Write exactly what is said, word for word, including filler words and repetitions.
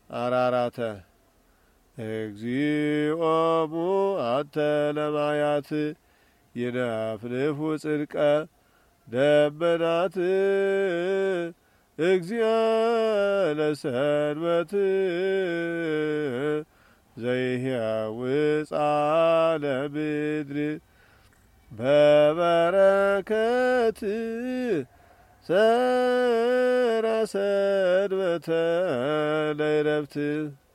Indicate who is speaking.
Speaker 1: አራራተ እግዚኦ ሙአተ ለማያት ይነፍንፉ ጽድቀ ደመናት እግዚኦ ለሰንበት ዘይሕውፃ ለምድር በበረከት ሰራ ሰንበተ ለዕረፍት